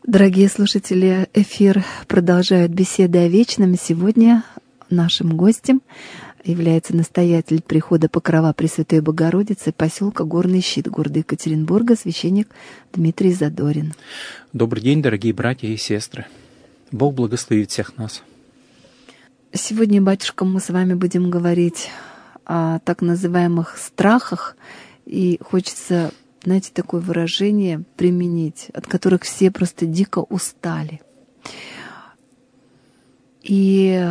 Дорогие слушатели, эфир продолжает беседы о вечном. И сегодня нашим гостем является настоятель прихода Покрова Пресвятой Богородицы поселка Горный Щит города Екатеринбурга, священник Дмитрий Задорин. Добрый день, дорогие братья и сестры. Бог благословит всех нас. Сегодня, батюшка, мы с вами будем говорить о так называемых страхах. И хочется, знаете, такое выражение применить, от которых все просто дико устали. И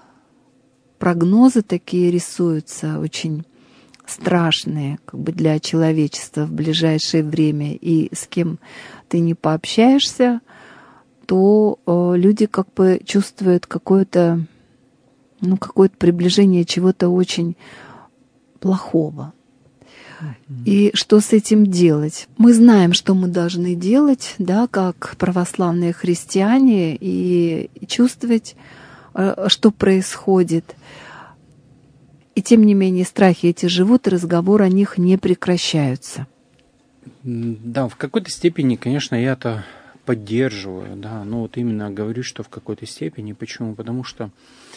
прогнозы такие рисуются очень страшные, как бы для человечества в ближайшее время. И с кем ты не пообщаешься, то люди как бы чувствуют какое-то приближение чего-то очень плохого. И что с этим делать? Мы знаем, что мы должны делать, да, как православные христиане, и чувствовать, что происходит. И тем не менее страхи эти живут, и разговор о них не прекращаются. Да, в какой-то степени, конечно, я это поддерживаю, да, но вот именно говорю, что в какой-то степени. Почему? Потому что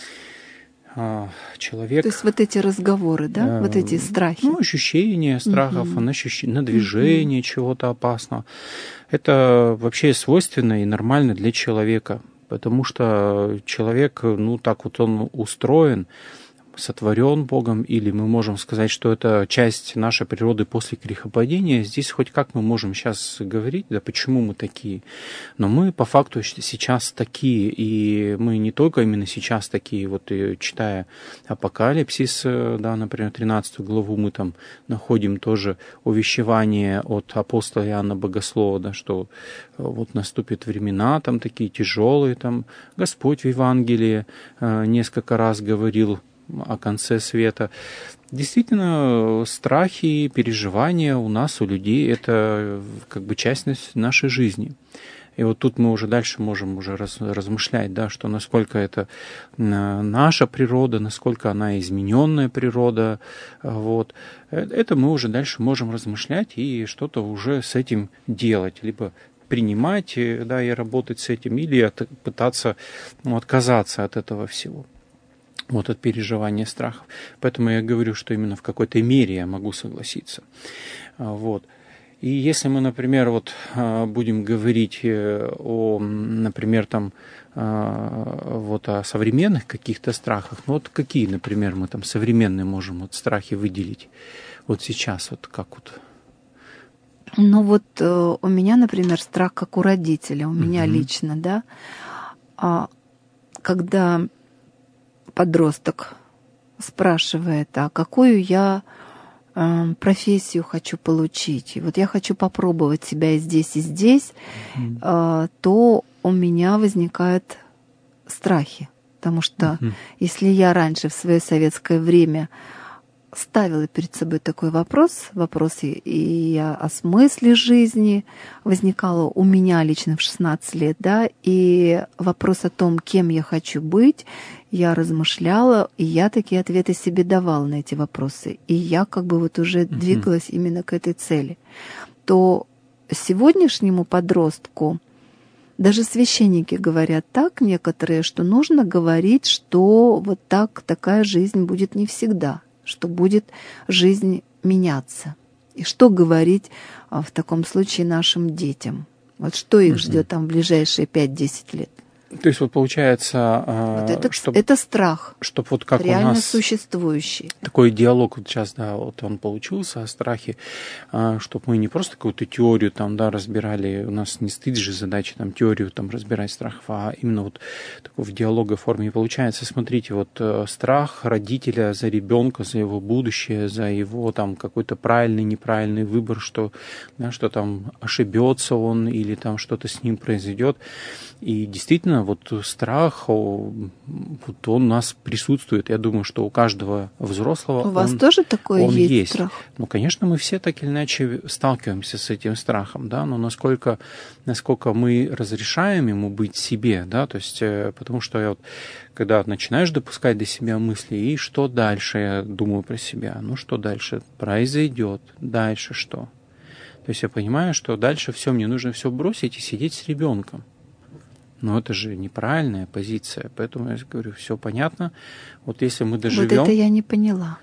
человек... То есть вот эти разговоры, да, вот эти страхи. Ощущение страхов, надвижение чего-то опасного. Это вообще свойственно и нормально для человека, потому что человек, так вот он устроен, сотворен Богом, или мы можем сказать, что это часть нашей природы после грехопадения. Здесь хоть как мы можем сейчас говорить, да, почему мы такие. Но мы по факту сейчас такие, и мы не только именно сейчас такие, вот читая Апокалипсис, да, например, 13 главу, мы там находим тоже увещевание от апостола Иоанна Богослова, да, что вот наступят времена там такие тяжелые, там Господь в Евангелии несколько раз говорил о конце света. Действительно, страхи, переживания у нас, у людей, это как бы часть нашей жизни. И вот тут мы уже дальше можем уже размышлять, да, что насколько это наша природа, насколько она измененная природа. Вот. Это мы уже дальше можем размышлять и что-то уже с этим делать, либо принимать, да, и работать с этим, или пытаться отказаться от этого всего. Вот от переживания страхов. Поэтому я говорю, что именно в какой-то мере я могу согласиться. Вот. И если мы, например, будем говорить например, о современных каких-то страхах, какие, например, мы там современные можем страхи выделить вот сейчас, как вот? У меня, например, страх как у родителя, у меня лично, да, когда подросток спрашивает, а какую я профессию хочу получить, и вот я хочу попробовать себя и здесь, то у меня возникают страхи, потому что если я раньше в свое советское время ставила перед собой такой вопрос и о смысле жизни возникало у меня лично в 16 лет, да, и вопрос о том, кем я хочу быть, я размышляла, и я такие ответы себе давала на эти вопросы, и я как бы уже двигалась именно к этой цели. То сегодняшнему подростку даже священники говорят так, некоторые, что нужно говорить, что такая жизнь будет не всегда, что будет жизнь меняться. И что говорить в таком случае нашим детям? Вот что их ждет там в ближайшие 5-10 лет? То есть получается, это страх, чтобы как реально у нас существующий. Такой диалог сейчас, да, он получился о страхе, чтобы мы не просто какую-то теорию там, да, разбирали, у нас не стоит же задача там теорию там разбирать страхов, а именно такой в диалоговой форме. И получается, смотрите, страх родителя за ребенка, за его будущее, за его там какой-то правильный, неправильный выбор, что там ошибется он или там что-то с ним произойдет. И действительно, страх, он у нас присутствует. Я думаю, что у каждого взрослого у вас тоже такое есть страх? Конечно, мы все так или иначе сталкиваемся с этим страхом, да, но насколько мы разрешаем ему быть себе, да, то есть, потому что когда начинаешь допускать до себя мысли, и что дальше, я думаю про себя, что дальше произойдет, дальше что? То есть я понимаю, что дальше все, мне нужно все бросить и сидеть с ребенком. Но это же неправильная позиция. Поэтому я говорю, все понятно. Вот если мы доживем... Вот это я не поняла.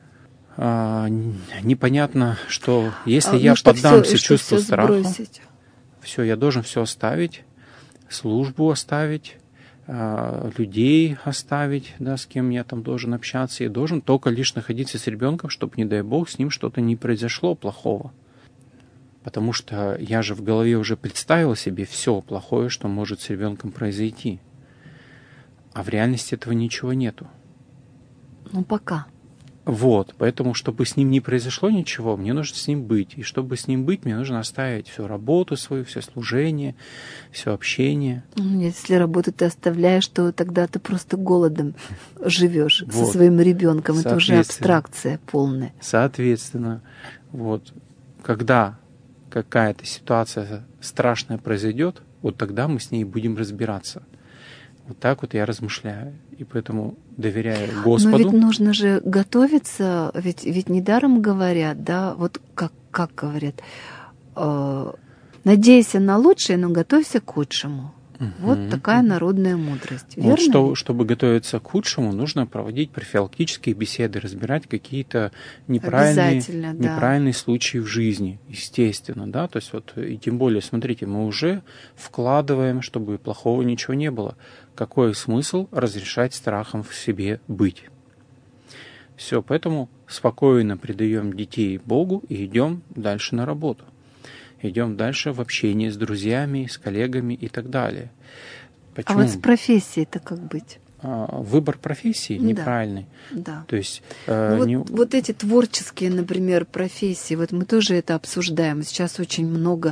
Непонятно, что если я поддамся чувству страха, все, я должен все оставить, службу оставить, людей оставить, да, с кем я там должен общаться, и должен только лишь находиться с ребенком, чтобы, не дай бог, с ним что-то не произошло плохого. Потому что я же в голове уже представил себе все плохое, что может с ребенком произойти. А в реальности этого ничего нету. Ну, пока. Вот, поэтому, чтобы с ним не произошло ничего, мне нужно с ним быть. И чтобы с ним быть, мне нужно оставить всю работу свою, все служение, все общение. Если работу ты оставляешь, то тогда ты просто голодом живешь со своим ребенком. Это уже абстракция полная. Соответственно, вот, когда какая-то ситуация страшная произойдет, вот тогда мы с ней будем разбираться. Вот так вот я размышляю. И поэтому доверяю Господу. Но ведь нужно же готовиться, ведь недаром говорят, да, вот как говорят, надейся на лучшее, но готовься к худшему. Вот такая народная мудрость. Верно? Вот чтобы готовиться к худшему, нужно проводить профилактические беседы, разбирать какие-то неправильные случаи в жизни, естественно, да, то есть вот, и тем более, смотрите, мы уже вкладываем, чтобы плохого ничего не было. Какой смысл разрешать страхам в себе быть? Все, поэтому спокойно предаем детей Богу и идем дальше на работу. Идем дальше в общении с друзьями, с коллегами и так далее. Почему? А вот с профессией-то как быть? Выбор профессии неправильный. Да. То есть, вот эти творческие, например, профессии, вот мы тоже это обсуждаем. Сейчас очень много,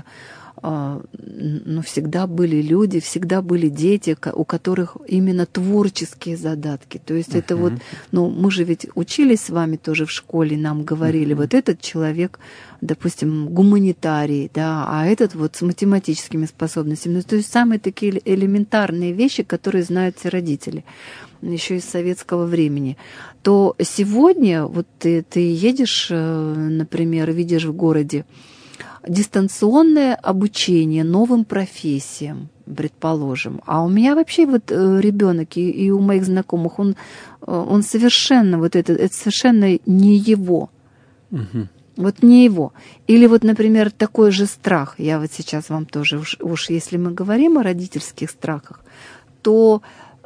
всегда были люди, всегда были дети, у которых именно творческие задатки. То есть это вот, мы же ведь учились с вами тоже в школе, нам говорили, вот этот человек, допустим, гуманитарий, да, а этот вот с математическими способностями. То есть самые такие элементарные вещи, которые знают все родители, еще из советского времени. То сегодня вот ты едешь, например, видишь в городе дистанционное обучение новым профессиям, предположим. А у меня вообще вот ребенок и у моих знакомых, он совершенно, вот это совершенно не его. Вот не его. Или вот, например, такой же страх. Я вот сейчас вам тоже, уж если мы говорим о родительских страхах, то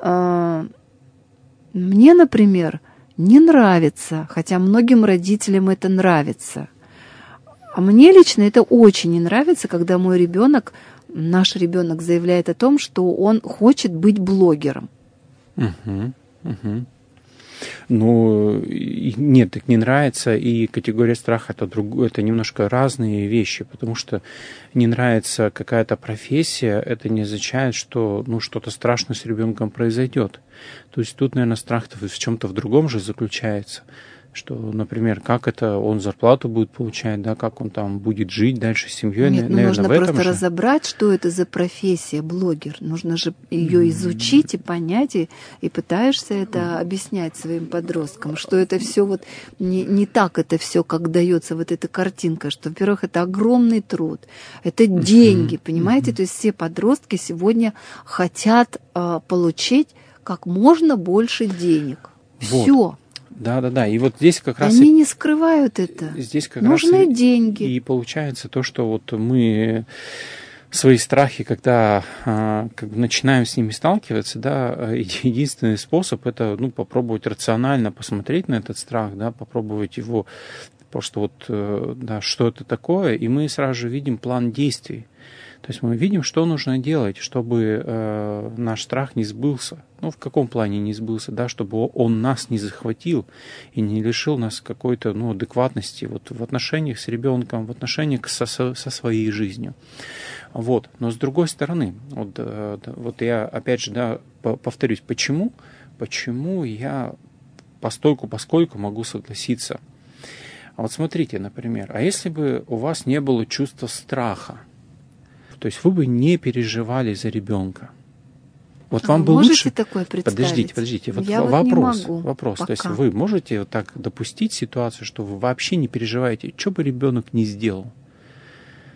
мне, например, не нравится, хотя многим родителям это нравится. А мне лично это очень не нравится, когда мой ребенок, наш ребенок заявляет о том, что он хочет быть блогером. Ну, нет, так не нравится, и категория страха это немножко разные вещи, потому что не нравится какая-то профессия, это не означает, что что-то страшное с ребенком произойдет. То есть тут, наверное, страх-то в чем-то в другом же заключается. Что, например, как это он зарплату будет получать, да, как он там будет жить дальше с семьей, Нет, наверное, нужно в этом просто же. разобрать, что это за профессия блогер. Нужно же ее изучить и понять, и пытаешься это объяснять своим подросткам, что это все вот не так, это все, как дается вот эта картинка, что, во-первых, это огромный труд, это деньги, понимаете? То есть все подростки сегодня хотят получить как можно больше денег. Вот. Все. Да. И вот здесь как раз... Они не скрывают это. Здесь как нужны раз деньги. И получается то, что вот мы свои страхи, когда начинаем с ними сталкиваться, да, единственный способ это попробовать рационально посмотреть на этот страх, да, попробовать его просто что это такое, и мы сразу же видим план действий. То есть мы видим, что нужно делать, чтобы наш страх не сбылся. В каком плане не сбылся? Да, чтобы он нас не захватил и не лишил нас какой-то адекватности в отношениях с ребенком, в отношениях со своей жизнью. Вот. Но с другой стороны, вот я опять же повторюсь, почему я поскольку могу согласиться. Вот смотрите, например, а если бы у вас не было чувства страха, то есть вы бы не переживали за ребенка. Вот вам бы лучше... такое представить? Подождите. Вот я вопрос. Не могу пока. То есть вы можете вот так допустить ситуацию, что вы вообще не переживаете, что бы ребенок не сделал?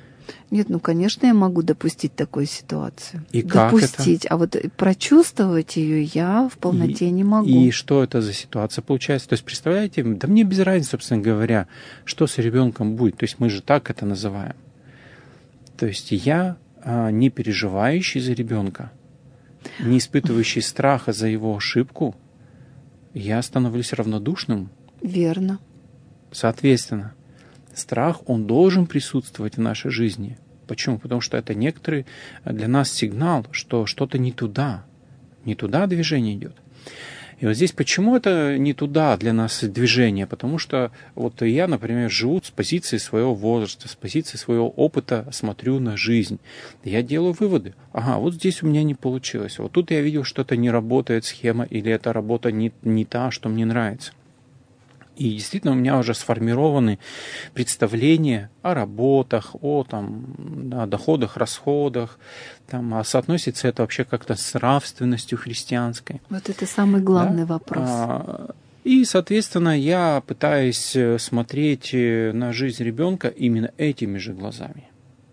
Нет, ну, конечно, я могу допустить такую ситуацию. И как допустить, это? а вот прочувствовать ее я в полноте не могу. И что это за ситуация получается? То есть, представляете, да мне без разницы, собственно говоря, что с ребенком будет. То есть мы же так это называем. То есть я, не переживающий за ребенка, не испытывающий страха за его ошибку, я становлюсь равнодушным. Верно. Соответственно, страх, он должен присутствовать в нашей жизни. Почему? Потому что это некоторый для нас сигнал, что что-то не туда движение идет. И вот здесь почему это не туда для нас движение? Потому что вот я, например, живу с позиции своего возраста, с позиции своего опыта, смотрю на жизнь. Я делаю выводы. Ага, вот здесь у меня не получилось. Вот тут я видел, что это не работает схема, или эта работа не та, что мне нравится. И действительно у меня уже сформированы представления о работах, о доходах, расходах, а соотносится это вообще как-то с нравственностью христианской. Вот это самый главный вопрос. И, соответственно, я пытаюсь смотреть на жизнь ребенка именно этими же глазами.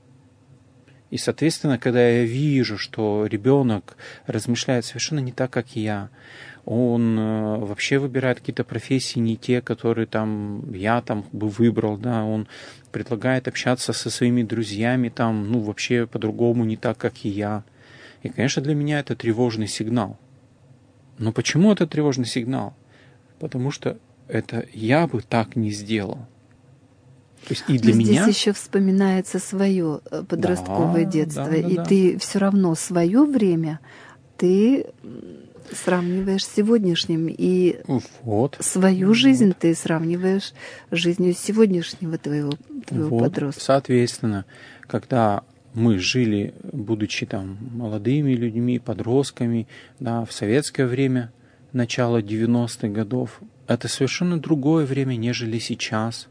И, соответственно, когда я вижу, что ребенок размышляет совершенно не так, как я, он вообще выбирает какие-то профессии не те, которые я бы выбрал, да, он предлагает общаться со своими друзьями вообще по-другому, не так, как и я. И, конечно, для меня это тревожный сигнал. Но почему это тревожный сигнал? Потому что это я бы так не сделал. То есть и для меня... Здесь еще вспоминается свое подростковое детство, и ты все равно свое время ты сравниваешь с сегодняшним, и свою жизнь ты сравниваешь с жизнью сегодняшнего твоего подростка. Соответственно, когда мы жили, будучи молодыми людьми, подростками, в советское время, начало 90-х годов, это совершенно другое время, нежели сейчас.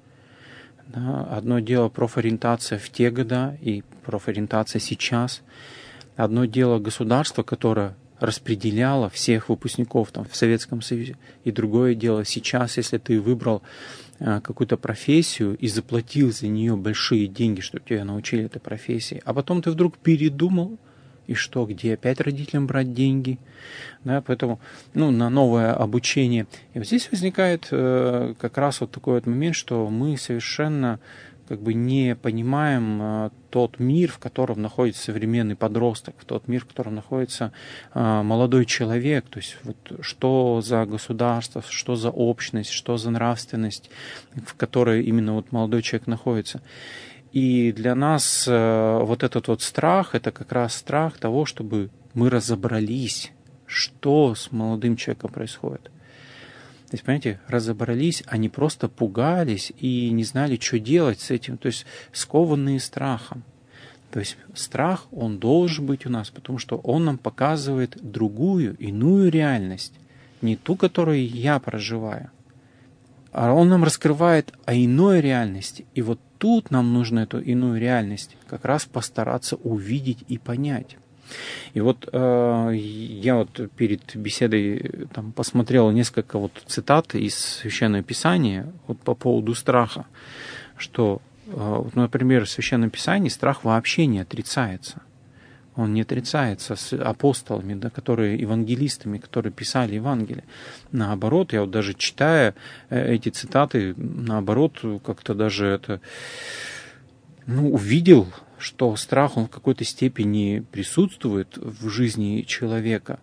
Одно дело профориентация в те года и профориентация сейчас. Одно дело государство, которое распределяло всех выпускников в Советском Союзе. И другое дело сейчас, если ты выбрал какую-то профессию и заплатил за нее большие деньги, чтобы тебя научили этой профессии, а потом ты вдруг передумал, и что, где опять родителям брать деньги? Поэтому на новое обучение. И вот здесь возникает как раз вот такой вот момент, что мы совершенно не понимаем тот мир, в котором находится современный подросток, тот мир, в котором находится молодой человек, то есть вот что за государство, что за общность, что за нравственность, в которой именно вот молодой человек находится. И для нас вот этот вот страх, это как раз страх того, чтобы мы разобрались, что с молодым человеком происходит. То есть, понимаете, разобрались, а не просто пугались и не знали, что делать с этим, то есть скованные страхом. То есть страх, он должен быть у нас, потому что он нам показывает другую, иную реальность, не ту, которую я проживаю, а он нам раскрывает о иной реальности. И вот тут нам нужно эту иную реальность как раз постараться увидеть и понять. И вот я вот перед беседой посмотрел несколько цитат из Священного Писания по поводу страха, что, например, в Священном Писании страх вообще не отрицается. Он не отрицается с апостолами, которые евангелистами, которые писали Евангелие. Наоборот, я вот даже читая эти цитаты, наоборот, как-то даже это увидел, что страх, он в какой-то степени присутствует в жизни человека.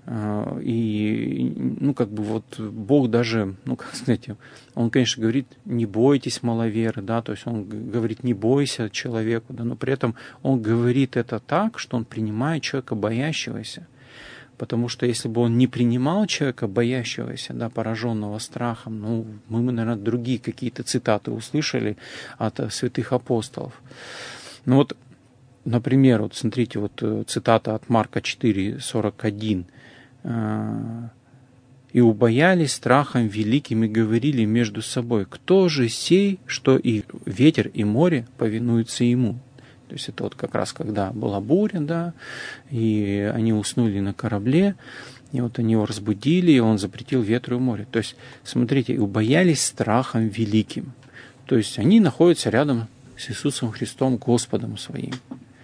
И, Бог даже, Он, конечно, говорит, не бойтесь маловеры, то есть Он говорит, не бойся человеку, но при этом Он говорит это так, что Он принимает человека боящегося. Потому что если бы Он не принимал человека боящегося, пораженного страхом, мы, наверное, другие какие-то цитаты услышали от святых апостолов. Например, смотрите, цитата от Марка 4:41. «И убоялись страхом великим и говорили между собой, кто же сей, что и ветер, и море повинуются ему». То есть это как раз когда была буря, и они уснули на корабле, и они его разбудили, и он запретил ветру и морю. То есть, смотрите, и убоялись страхом великим. То есть они находятся рядом с Иисусом Христом, Господом своим.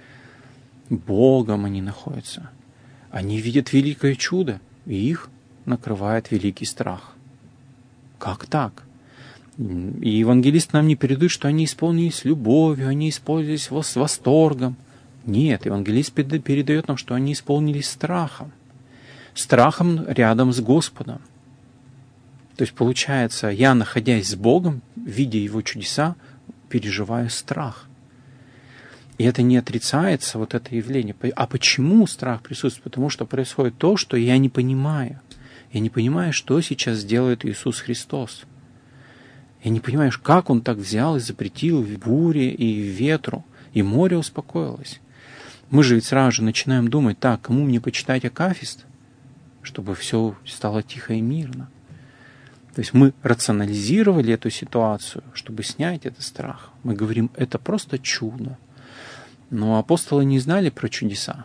Богом они находятся. Они видят великое чудо, и их накрывает великий страх. Как так? И евангелист нам не передает, что они исполнились любовью, они исполнились с восторгом. Нет, евангелист передает нам, что они исполнились страхом. Страхом рядом с Господом. То есть, получается, я, находясь с Богом, видя Его чудеса, переживаю страх. И это не отрицается, вот это явление. А почему страх присутствует? Потому что происходит то, что я не понимаю. Я не понимаю, что сейчас делает Иисус Христос. Я не понимаю, как Он так взял и запретил в буре и ветру, и море успокоилось. Мы же ведь сразу же начинаем думать, так, кому мне почитать Акафист, чтобы все стало тихо и мирно. То есть мы рационализировали эту ситуацию, чтобы снять этот страх. Мы говорим, это просто чудо. Но апостолы не знали про чудеса.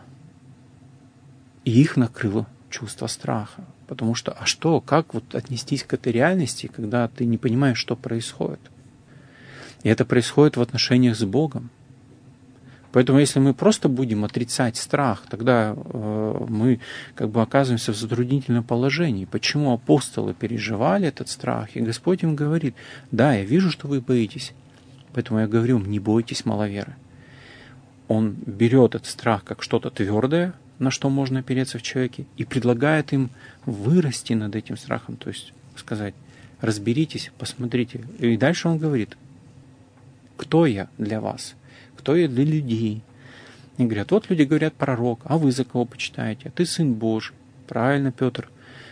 И их накрыло чувство страха. Потому что, а что, как вот отнестись к этой реальности, когда ты не понимаешь, что происходит? И это происходит в отношениях с Богом. Поэтому если мы просто будем отрицать страх, тогда мы как бы оказываемся в затруднительном положении. Почему апостолы переживали этот страх? И Господь им говорит, да, я вижу, что вы боитесь. Поэтому я говорю, не бойтесь, маловеры. Он берет этот страх как что-то твердое, на что можно опереться в человеке, и предлагает им вырасти над этим страхом, то есть сказать, разберитесь, посмотрите. И дальше он говорит, кто я для вас? Кто я для людей? И говорят, вот люди говорят пророк, а вы за кого почитаете? Ты Сын Божий. Правильно, Петр.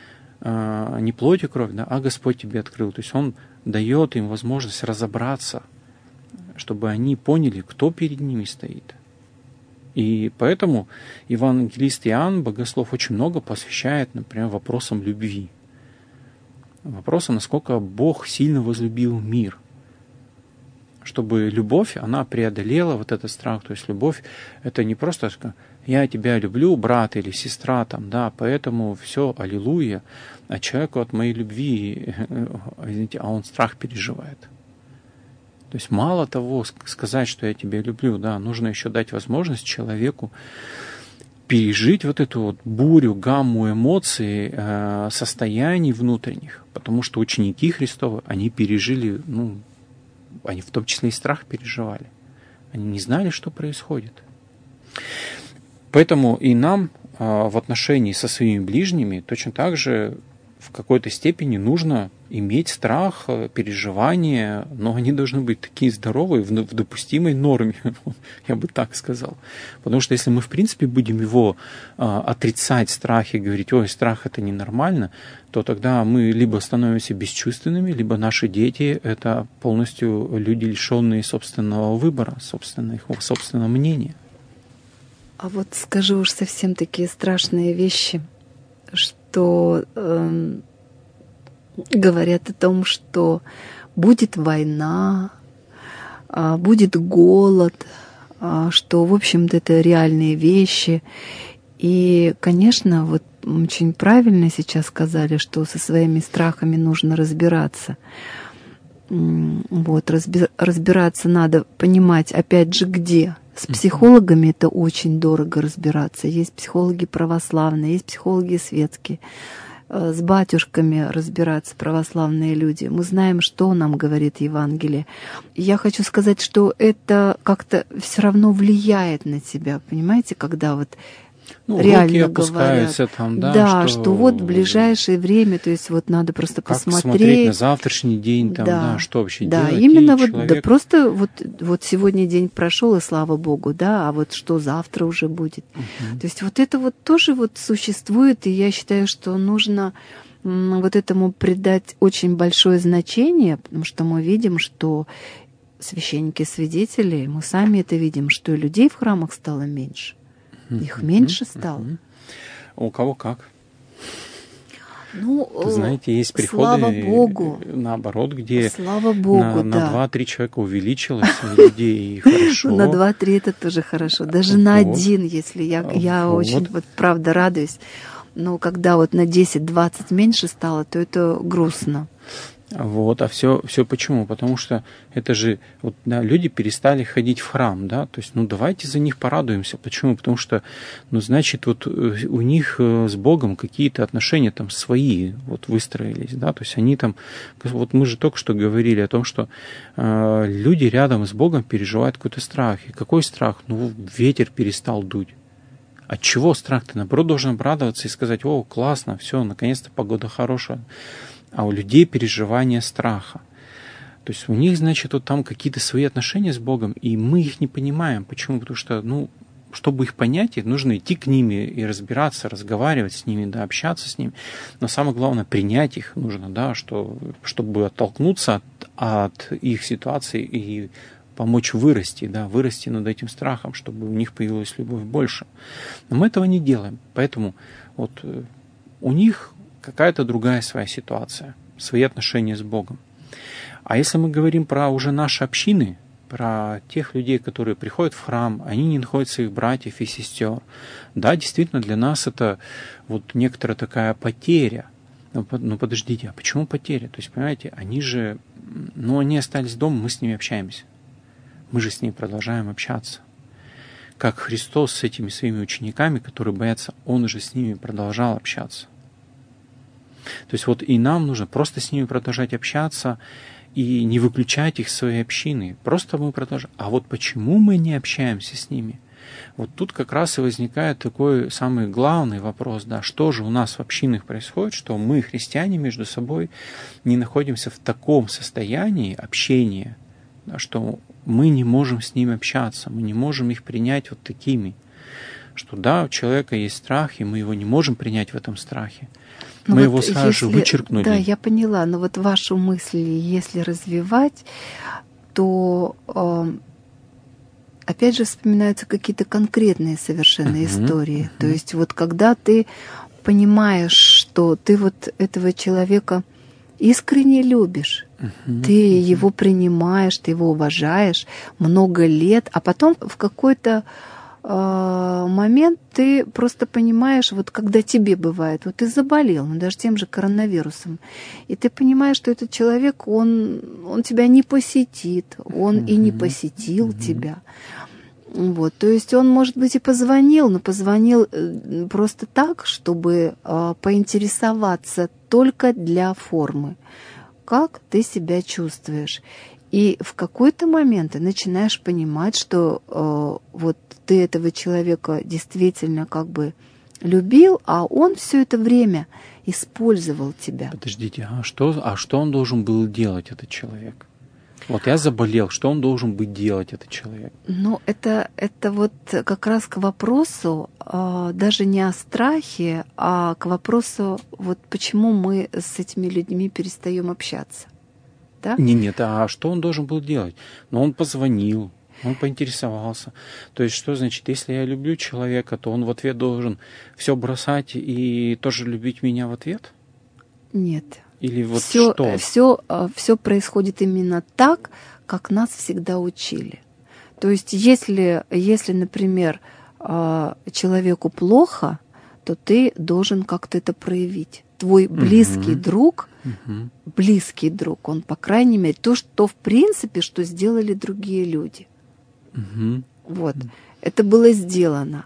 Не плоть и кровь, да, а Господь тебе открыл. То есть он дает им возможность разобраться, чтобы они поняли, кто перед ними стоит. И поэтому евангелист Иоанн, богослов, очень много посвящает, например, вопросам любви. Вопросам, насколько Бог сильно возлюбил мир. Чтобы любовь, она преодолела вот этот страх. То есть любовь — это не просто «я тебя люблю, брат или сестра», там, да, поэтому все, аллилуйя, а человеку от моей любви, извините, а он страх переживает. То есть мало того сказать, что я тебя люблю, да, нужно еще дать возможность человеку пережить вот эту вот бурю, гамму эмоций, состояний внутренних. Потому что ученики Христовы, они пережили, они в том числе и страх переживали. Они не знали, что происходит. Поэтому и нам в отношении со своими ближними точно так же в какой-то степени нужно иметь страх, переживания, но они должны быть такие здоровые, в допустимой норме, я бы так сказал. Потому что если мы, в принципе, будем его отрицать, страх, и говорить, ой, страх — это ненормально, то тогда мы либо становимся бесчувственными, либо наши дети — это полностью люди, лишенные собственного выбора, собственного мнения. А вот скажу уж совсем такие страшные вещи, что говорят о том, что будет война, будет голод, что, в общем-то, это реальные вещи. И, конечно, вот очень правильно сейчас сказали, что со своими страхами нужно разбираться. Вот, разбираться надо, понимать, опять же, где. С психологами это очень дорого разбираться. Есть психологи православные, есть психологи светские. С батюшками разбираться православные люди. Мы знаем, что нам говорит Евангелие. Я хочу сказать, что это как-то все равно влияет на тебя, понимаете, когда вот реально говорят. Там, да, что вот в ближайшее время, то есть вот надо просто как посмотреть. Смотреть на завтрашний день, там, да, что вообще делать. Да, именно вот, человек... да, просто вот сегодня день прошел, и слава Богу, да, а вот что завтра уже будет. То есть вот это вот тоже вот существует, и я считаю, что нужно вот этому придать очень большое значение, потому что мы видим, что священники-свидетели, мы сами это видим, что людей в храмах стало меньше. Их меньше стало. У кого как? Ну, знаете, есть приходы, слава Богу, наоборот, где слава Богу, на 2-3 человека увеличилось людей, и хорошо. На 2-3 это тоже хорошо. Даже на 1, если я очень, вот правда, радуюсь. Но когда вот на 10-20 меньше стало, то это грустно. Вот, а все почему? Потому что это же, вот, да, люди перестали ходить в храм, да, то есть, ну, давайте за них порадуемся. Почему? Потому что, ну, значит, вот у них с Богом какие-то отношения там свои вот выстроились, да, то есть они там, вот мы же только что говорили о том, что люди рядом с Богом переживают какой-то страх. И какой страх? Ну, ветер перестал дуть. От чего страх? Ты, наоборот, должен обрадоваться и сказать: о, классно, все, наконец-то погода хорошая. А у людей переживание страха. То есть у них, значит, вот там какие-то свои отношения с Богом, и мы их не понимаем. Почему? Потому что, ну, чтобы их понять, нужно идти к ним и разбираться, разговаривать с ними, да, общаться с ними. Но самое главное, принять их нужно, да, чтобы оттолкнуться от их ситуации и помочь вырасти, да, вырасти над этим страхом, чтобы у них появилась любовь больше. Но мы этого не делаем. Поэтому вот у них какая-то другая своя ситуация, свои отношения с Богом. А если мы говорим про уже наши общины, про тех людей, которые приходят в храм, они не находят своих братьев и сестер, да, действительно, для нас это вот некоторая такая потеря. Но подождите, а почему потеря? То есть, понимаете, они же, ну, они остались дома, мы с ними общаемся. Мы же с ними продолжаем общаться. Как Христос с этими своими учениками, которые боятся, Он уже с ними продолжал общаться. То есть вот и нам нужно просто с ними продолжать общаться и не выключать их из своей общины. Просто мы продолжаем. А вот почему мы не общаемся с ними? Вот тут как раз и возникает такой самый главный вопрос, да, что же у нас в общинах происходит, что мы, христиане, между собой не находимся в таком состоянии общения, да, что мы не можем с ними общаться, мы не можем их принять вот такими, что да, у человека есть страх, и мы его не можем принять в этом страхе. Мы вот его сразу же вычеркнули. Да, я поняла, но вот вашу мысль, если развивать, то опять же вспоминаются какие-то конкретные совершенно истории. То есть вот когда ты понимаешь, что ты вот этого человека искренне любишь, ты его принимаешь, ты его уважаешь много лет, а потом в какой-то момент ты просто понимаешь, вот когда тебе бывает, вот ты заболел, ну, даже тем же коронавирусом, и ты понимаешь, что этот человек, он тебя не посетит, он и не посетил тебя. Вот, то есть он, может быть, и позвонил, но позвонил просто так, чтобы поинтересоваться только для формы. Как ты себя чувствуешь? И в какой-то момент ты начинаешь понимать, что вот ты этого человека действительно как бы любил, а он все это время использовал тебя. Подождите, а что он должен был делать, этот человек? Вот я заболел, что он должен быть делать, этот человек? Ну, это вот как раз к вопросу даже не о страхе, а к вопросу, вот почему мы с этими людьми перестаем общаться. Да? Нет, а что он должен был делать? Ну, он позвонил, он поинтересовался. То есть, что значит, если я люблю человека, то он в ответ должен все бросать и тоже любить меня в ответ? Нет. Или вот все происходит именно так, как нас всегда учили. То есть, если например, человеку плохо, то ты должен как-то это проявить. Твой близкий друг, он, по крайней мере, то, что в принципе, что сделали другие люди. Вот. Это было сделано.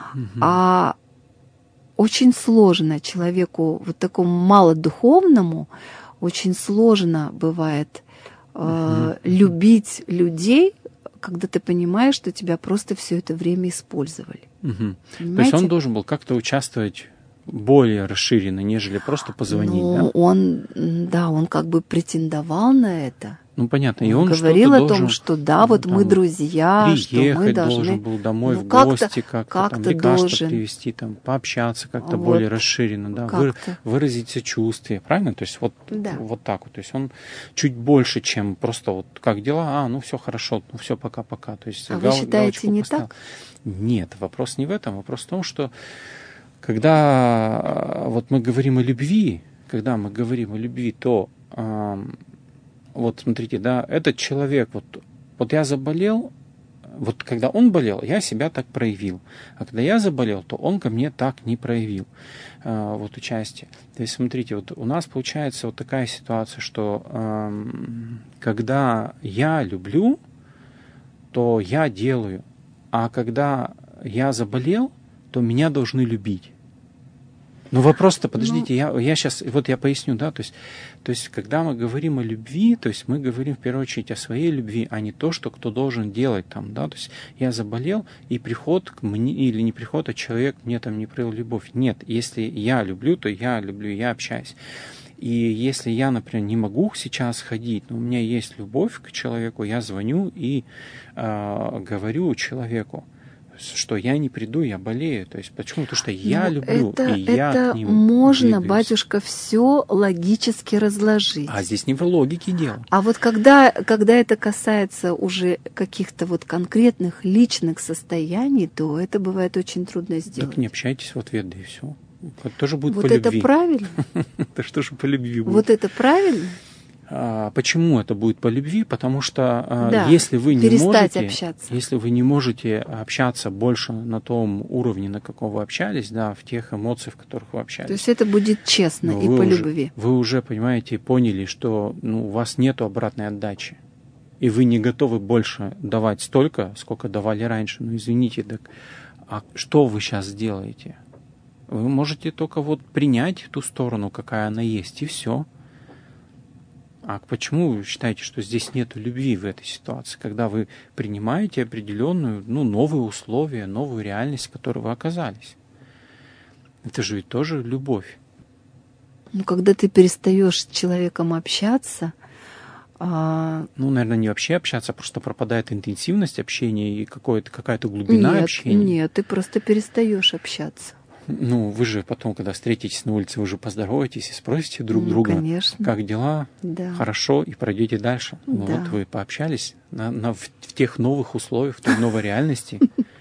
А очень сложно человеку, вот такому малодуховному, очень сложно бывает любить людей, когда ты понимаешь, что тебя просто все это время использовали. То есть он должен был как-то участвовать более расширенно, нежели просто позвонить, да? Он как бы претендовал на это. Ну, понятно. И он говорил о том, что да, вот мы друзья, что мы должны... должен был домой в гости, как-то там лекарства привезти, там, пообщаться как-то вот, более расширенно, да, выразить сочувствие, правильно? То есть вот так вот. То есть он чуть больше, чем просто вот как дела, ну все хорошо, ну все пока-пока. То есть вы считаете, не поставил. так? Нет, вопрос не в этом. Вопрос в том, что когда вот мы говорим о любви, то вот смотрите, да, этот человек, вот я заболел, вот когда он болел, я себя так проявил. А когда я заболел, то он ко мне так не проявил вот участие. То есть, смотрите, вот у нас получается вот такая ситуация, что когда я люблю, то я делаю. А когда я заболел, то меня должны любить. Но вопрос-то, подождите, я сейчас, вот я поясню, да, то есть, когда мы говорим о любви, то есть мы говорим в первую очередь о своей любви, а не то, что кто должен делать там, да, то есть я заболел, и приход к мне, или не приход, а человек мне там не проявил любовь. Нет, если я люблю, то я люблю, я общаюсь. И если я, например, не могу сейчас ходить, но у меня есть любовь к человеку, я звоню и говорю человеку, что я не приду, я болею. То есть почему? Потому что я люблю, и я к ним можно, двигаюсь. батюшка, все логически разложить. А здесь не в логике дело. А вот когда это касается уже каких-то вот конкретных личных состояний, то это бывает очень трудно сделать. Так не общайтесь в ответ, да и все. Это тоже будет вот по любви. Вот это правильно? Это что же по любви будет? Вот это правильно? Почему это будет по любви? Потому что если вы не можете общаться больше на том уровне, на каком вы общались, да, в тех эмоциях, в которых вы общались. То есть это будет честно и по любви. Вы уже, понимаете, поняли, что у вас нет обратной отдачи. И вы не готовы больше давать столько, сколько давали раньше. Ну, извините, так а что вы сейчас делаете? Вы можете только вот принять ту сторону, какая она есть, и все. А почему вы считаете, что здесь нет любви в этой ситуации, когда вы принимаете определенную, новые условия, новую реальность, в которой вы оказались? Это же ведь тоже любовь. Когда ты перестаешь с человеком общаться... наверное, не вообще общаться, а просто пропадает интенсивность общения и какая-то глубина общения. Нет, ты просто перестаешь общаться. Вы же потом, когда встретитесь на улице, вы же поздороваетесь и спросите друг друга, конечно. Как дела, хорошо, и пройдете дальше. Да. Вот вы пообщались в тех новых условиях, в той новой реальности.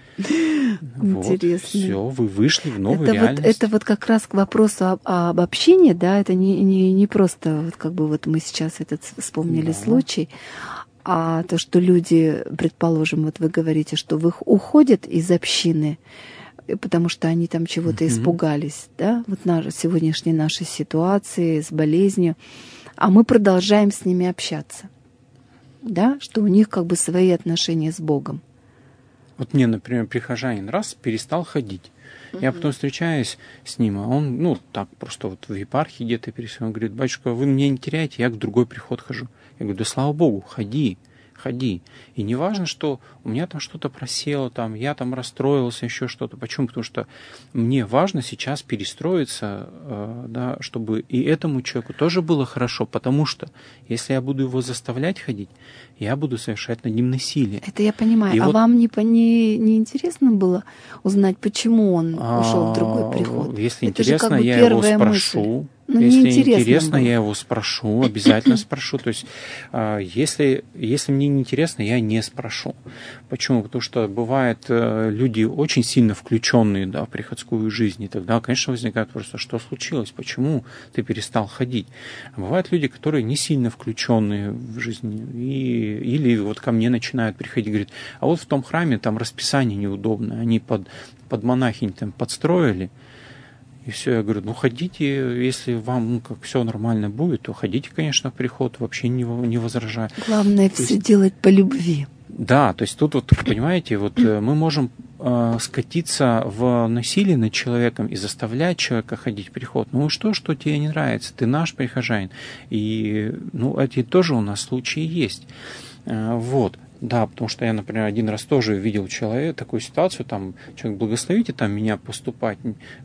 Интересно. Все, вы вышли в новую реальность. Это вот как раз к вопросу об общении, да, это не просто мы сейчас этот вспомнили случай, а то, что люди, предположим, вот вы говорите, что уходят из общины, потому что они там чего-то испугались, да, вот сегодняшней нашей ситуации с болезнью, а мы продолжаем с ними общаться, да, что у них свои отношения с Богом. Вот мне, например, прихожанин раз перестал ходить. Я потом встречаюсь с ним, а он, так просто вот в епархии где-то перестал, он говорит: батюшка, вы меня не теряете, я к другой приход хожу. Я говорю: да слава Богу, ходи. И не важно, что у меня там что-то просело, я там расстроился, еще что-то. Почему? Потому что мне важно сейчас перестроиться, да, чтобы и этому человеку тоже было хорошо, потому что если я буду его заставлять ходить, я буду совершать над ним насилие. Это я понимаю. А вам не интересно было узнать, почему он ушел в другой приход? Если интересно, я его спрошу. Если интересно, я его спрошу, обязательно спрошу. То есть, если мне не интересно, я не спрошу. Почему? Потому что бывают люди очень сильно включенные, да, в приходскую жизнь, и тогда, конечно, возникает вопрос: что случилось, почему ты перестал ходить? А бывают люди, которые не сильно включенные в жизнь, или вот ко мне начинают приходить, говорят: а вот в том храме там расписание неудобное, они под монахинь там подстроили. И все, я говорю: ходите, если вам все нормально будет, то ходите, конечно, в приход, вообще не возражаю. Главное все делать по любви. Да, то есть тут понимаете, мы можем скатиться в насилие над человеком и заставлять человека ходить в приход. Что тебе не нравится? Ты наш прихожанин. И эти тоже у нас случаи есть. Да, потому что я, например, один раз тоже видел такую ситуацию, человек: благословите меня поступать,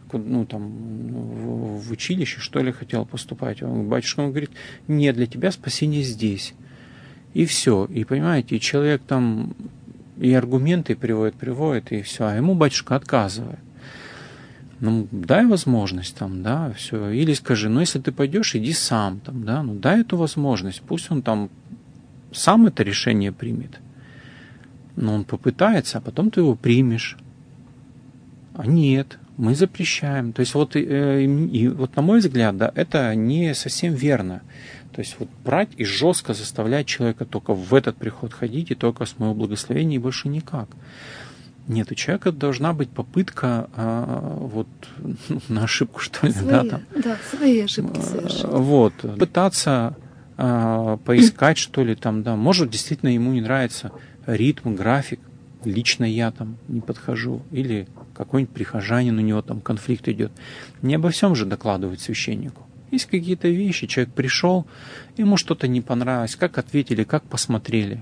в училище, что ли, хотел поступать. Батюшка говорит: нет, для тебя спасение здесь. И все. И понимаете, и человек и аргументы приводит, и все. А ему батюшка отказывает. Дай возможность да, все. Или скажи: если ты пойдешь, иди сам дай эту возможность. Пусть он сам это решение примет. Но он попытается, а потом ты его примешь. А нет. мы запрещаем. То есть вот, и вот на мой взгляд, да, это не совсем верно. То есть вот брать и жестко заставлять человека только в этот приход ходить и только с моего благословения и больше никак. Нет, у человека должна быть попытка вот на ошибку, что ли, свои ошибки совершить. Вот, пытаться поискать, что ли, там, да. Может, действительно ему не нравится ритм, график, лично я там не подхожу, или какой-нибудь прихожанин, у него там конфликт идет. Не обо всем же докладывать священнику. Есть какие-то вещи, человек пришел, ему что-то не понравилось, как ответили, как посмотрели.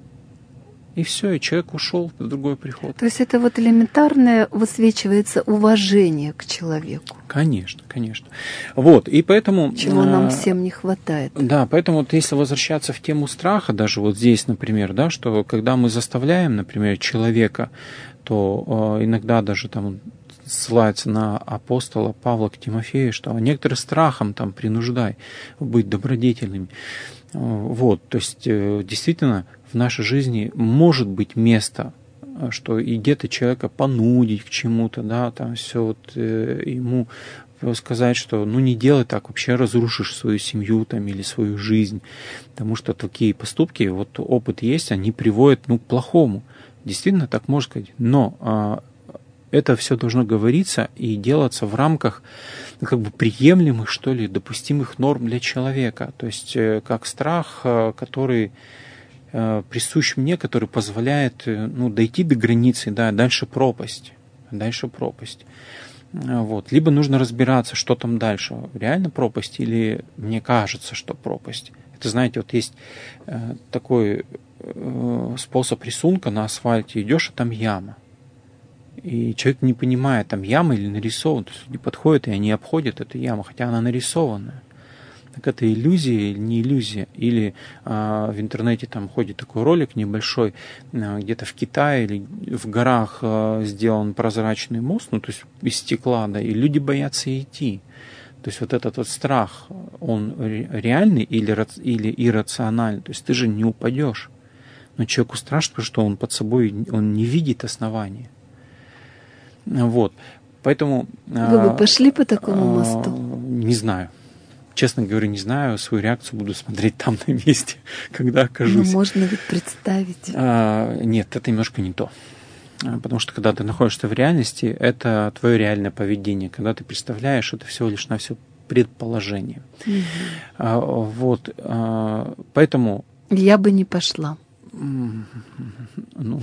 И все, и человек ушел в другой приход. То есть это вот элементарное высвечивается уважение к человеку. Конечно, конечно. Вот, и поэтому... Чего нам всем не хватает. Да, поэтому вот если возвращаться в тему страха, даже вот здесь, например, да, что когда мы заставляем, например, человека, то иногда даже там ссылается на апостола Павла к Тимофею, что некоторые страхом там принуждай быть добродетельными. Вот, то есть действительно в нашей жизни может быть место, что и где-то человека понудить к чему-то, да, там все вот ему сказать, что ну не делай так, вообще разрушишь свою семью там или свою жизнь, потому что такие поступки, вот опыт есть, они приводят ну к плохому. Действительно так можно сказать, но это все должно говориться и делаться в рамках ну, как бы приемлемых, что ли, допустимых норм для человека. То есть как страх, который присущ мне, который позволяет ну, дойти до границы, да, дальше пропасть. Дальше пропасть. Вот. Либо нужно разбираться, что там дальше. Реально пропасть или мне кажется, что пропасть. Это, знаете, вот есть такой способ рисунка на асфальте. Идешь, а там яма. И человек не понимает, там яма или нарисована. То есть люди подходят, и они обходят эту яму, хотя она нарисованная. Так это иллюзия или не иллюзия? Или в интернете там ходит такой ролик небольшой, где-то в Китае или в горах сделан прозрачный мост, ну то есть из стекла, да, и люди боятся идти. То есть вот этот вот страх, он реальный или иррациональный? То есть ты же не упадешь. Но человеку страшно, потому что он под собой он не видит основания. Вот. Поэтому... Вы бы пошли по такому мосту? Не знаю. Честно говоря, не знаю. Свою реакцию буду смотреть там на месте, когда окажусь. Ну, можно ведь представить. Нет, это немножко не то. Потому что когда ты находишься в реальности, это твое реальное поведение. Когда ты представляешь, это всего лишь навсего предположение. Вот. Поэтому... Я бы не пошла. Ну,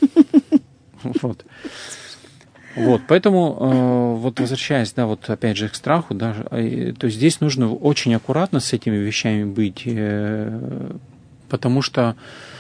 вот. Вот, поэтому, вот возвращаясь, да, вот опять же к страху, да, то есть здесь нужно очень аккуратно с этими вещами быть, потому что,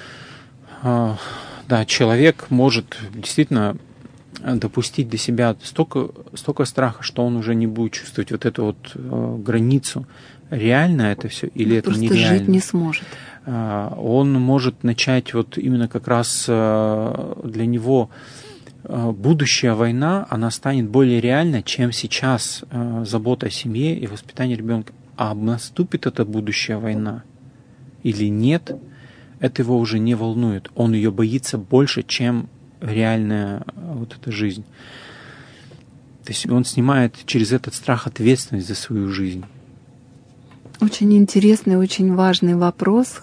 да, человек может действительно допустить до себя столько страха, что он уже не будет чувствовать вот эту вот границу. Реально это все или это нереально? Просто жить не сможет. Он может начать вот именно как раз для него будущая война, она станет более реальной, чем сейчас забота о семье и воспитание ребенка. А наступит эта будущая война или нет, это его уже не волнует. Он ее боится больше, чем реальная вот эта жизнь. То есть он снимает через этот страх ответственность за свою жизнь. Очень интересный, очень важный вопрос,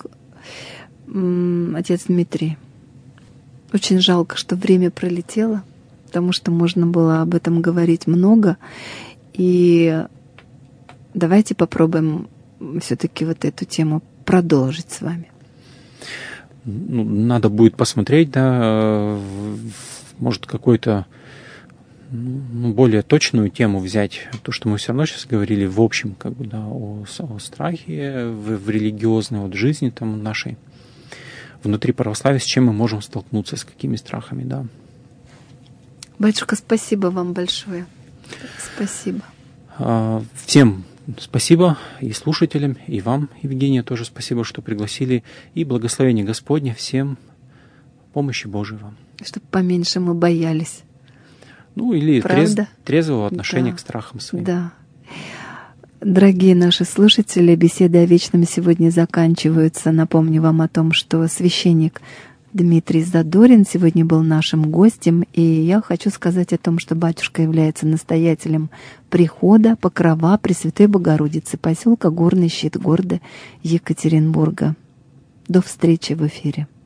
отец Дмитрий. Очень жалко, что время пролетело, потому что можно было об этом говорить много. И давайте попробуем все-таки вот эту тему продолжить с вами. Ну, надо будет посмотреть, да, может, какой-то более точную тему взять. То, что мы все равно сейчас говорили в общем, как бы, да, о страхе в религиозной вот жизни там нашей. Внутри православия, с чем мы можем столкнуться, с какими страхами, да. Батюшка, спасибо вам большое. Спасибо. Всем спасибо и слушателям, и вам, Евгения, тоже спасибо, что пригласили. И благословение Господне всем, помощи Божией вам. Чтобы поменьше мы боялись. Ну, или трезвого отношения, да, к страхам своим. Да. Дорогие наши слушатели, беседы о вечном сегодня заканчиваются. Напомню вам о том, что священник Дмитрий Задорин сегодня был нашим гостем, и я хочу сказать о том, что батюшка является настоятелем прихода Покрова Пресвятой Богородицы, поселка Горный Щит города Екатеринбурга. До встречи в эфире.